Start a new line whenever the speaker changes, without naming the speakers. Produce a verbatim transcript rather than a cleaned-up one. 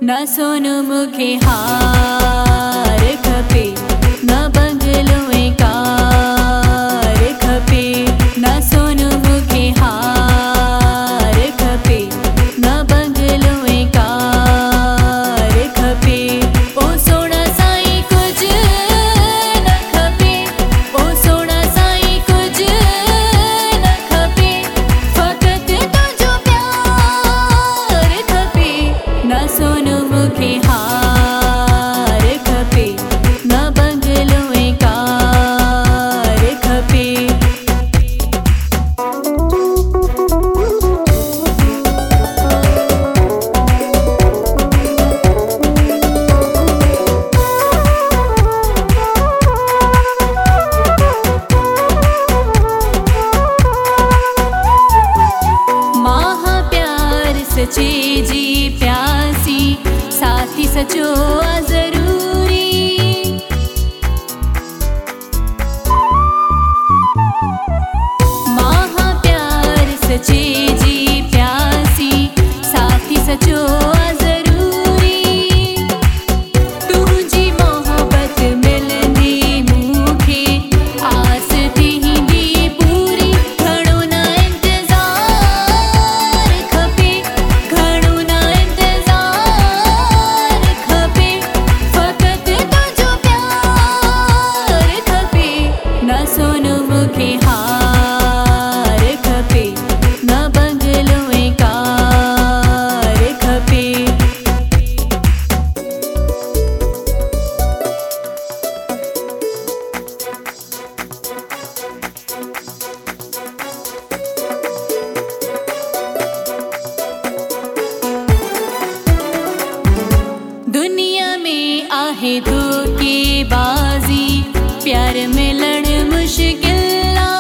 न सोनू मूंखे हार खपे, न बंगलो ऐं कार खपे। न सोनू मूंखे हार खपे, न बंगलो ऐं कार खपे। ओ सोना साईं कुझु न खपे, ओ सोना साईं कुझु न खपे, फ़क़ति तुंहिंजो प्यार खपे। न सोनू मूंखे हार खपे, न बंगलो ऐं कार खपे। मां प्यार सचे जी प्यासी, साथी सचो आ ज़रूरी। मां प्यार सचे जी प्यासी, साथी सचो आ ज़रूरी। तुंहिंजी मोहबत मिलंदी मूंखे, आस थींदी पूरी। घणो न इंतज़ार खपे, घणो न इंतज़ार खपे, फ़क़ति तुंहिंजो प्यार खपे। न सोनू मूंखे हार खपे, न बंगलो ऐं कार खपे। दुनिया में आहे धोखेबाज़ी, प्यार मिलण मुश्किल आ।